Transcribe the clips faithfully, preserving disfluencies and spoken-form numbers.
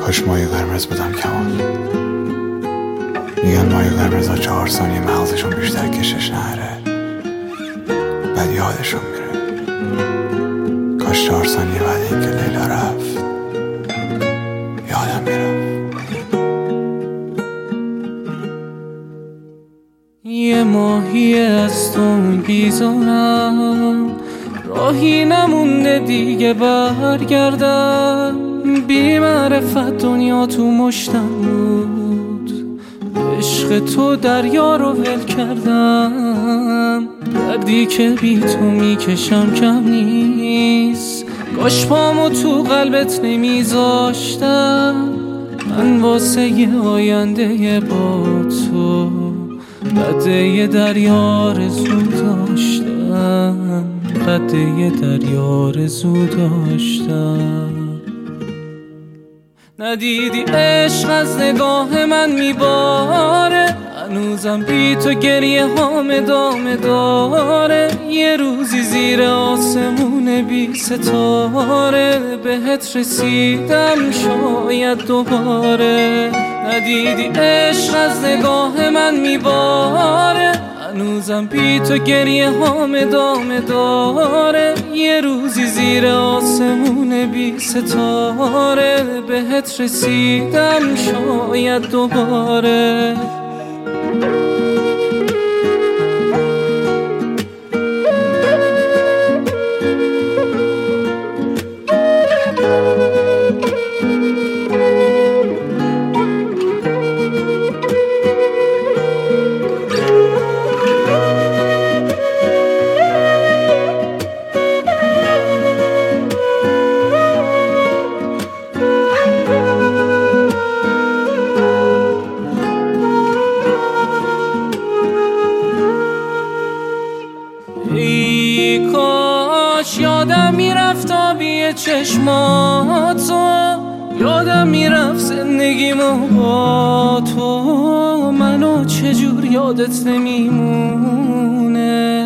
کاش مایه قرمز بودم کمال. میگن مایه قرمز ها چهار ثانیه مغزشون بیشتر کشش نهره، بعد یادشون میره. کاش چهار ثانیه بعد اینکه لیلا رفت یادم میرفت. یه ماهی از تو بیزارم، راهی نمونده دیگه برگردم. بی معرفت دنیا تو مشتم بود، عشق تو دریا رو ول کردم. دردی که بی تو میکشم کم نیست، کاش پامو تو قلبت نمیذاشتم. من واسه یه آینده با تو قده دریا رزو داشتم، قده دریا رزو داشتم. ندیدی عشق از نگاه من میباره، هنوزم بی تو گریه هام ادامه داره. یه روزی زیر آسمون بی ستاره بهت رسیدم شاید دوباره. ندیدی عشق از نگاه من میباره، هنوزم بی تو گریه هام ادامه داره. یه روزی زیر آسمون بی ستاره بهت رسیدم شاید دوباره. ای کاش یادم میرفت آبی چشماتو، یادم میرفت زندگیمو با تو. منو چجور یادت نمیمونه،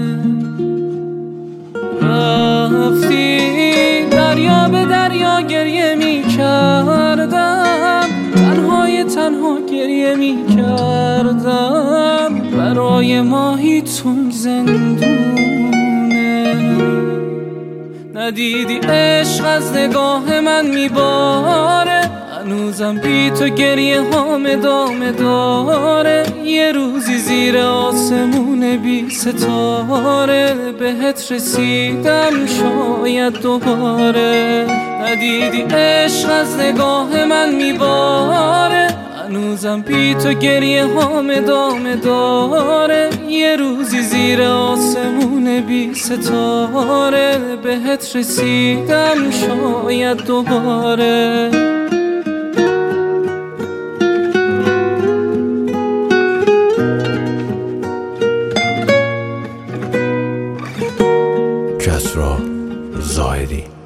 رفتی دریا به دریا گریه میکردم، تنهای تنها گریه میکردم. برای ماهی تنگ زندونه، ندیدی عشق از نگاه من میباره، هنوزم بی تو گریه هام ادامه داره. یه روزی زیر آسمون بی ستاره بهت رسیدم شاید دوباره. ندیدی عشق از نگاه من میباره، هنوزم بی تو گریه هام ادامه داره. یه روزی زیر آسمون بی ستاره بهت رسیدم شاید دوباره. کسری زاهدی.